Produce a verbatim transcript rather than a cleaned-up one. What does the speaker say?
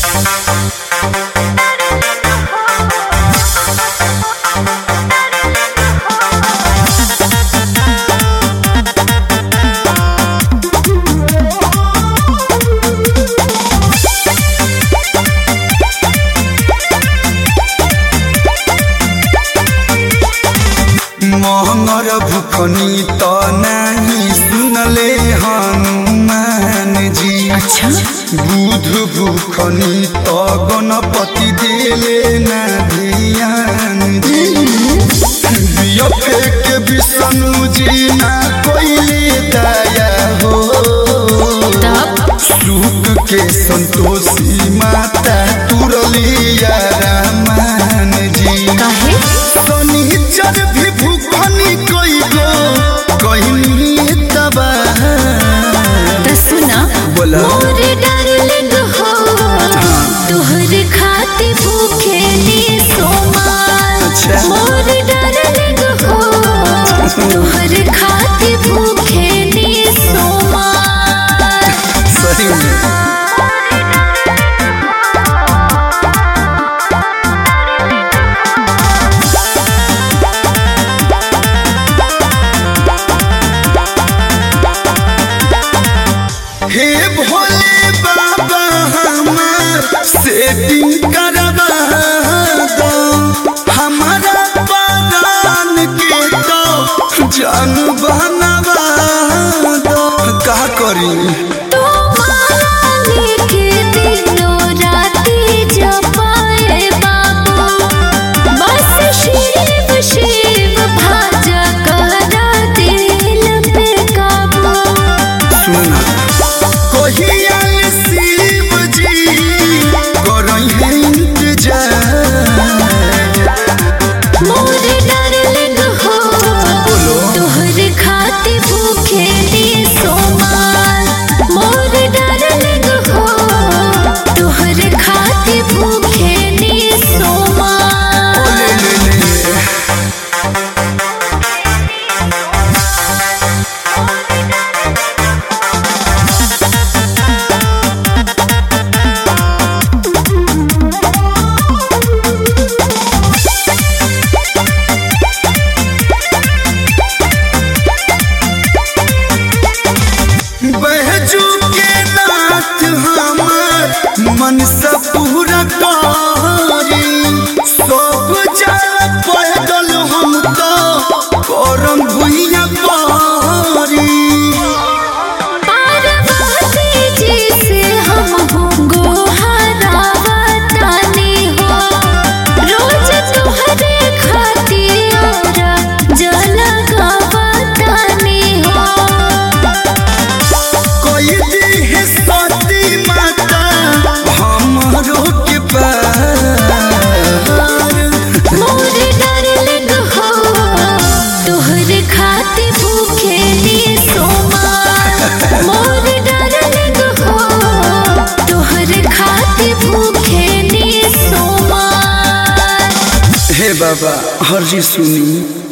महंगर भूखनी तो नहीं सुनले हनुमान जी। अच्छा बुध भूखनी तो गणपति देले ना ध्यान जी। के विष्णु जी ना कोइले दया हो। सुख के संतोषी माता तुरलिया रामान जी। शनिचर भी भूखनी कोई गो कहीं तबा सुना बोला मोर डार्लिंग हो तोहरे खातिर भूखे नी सोमार। अच्छा। मोर डार्लिंग हो तोहरे खातिर भूखे नी सोमार। सही में हे भोले बाबा हमार सेटिंग करवा दो। हमारा बागान के तो जान बनवा दो। का करी तो माला लेके दिनों राती जपाए बाबू। बस शिव शिव भाजा करा दिल पे काबू। सुना कोहियाल शिव जी करई है इंतजार। मोर डार्लिंग हो तोहरे खातिर भूखे नी सोमार। मोर डार्लिंग हो तोहरे खातिर भूखे नी सोमार। ले ले ले बहजू के नाथ हमार मन से पूरा करी। सब जल पैदल हम तो करम भुइया पारी। पार्वती जी से हम गोहरावा तानी हो। रोज तोहरे खातिर जल गावा तानी हो। कोई दी है सती माता हमरो के पार। मोर डार्लिंग हो तोहरे खातिर भूखे नी सोमार। मोर डार्लिंग हो तोहरे खातिर भूखे नी सोमार। हे बाबा हर जी सुनी।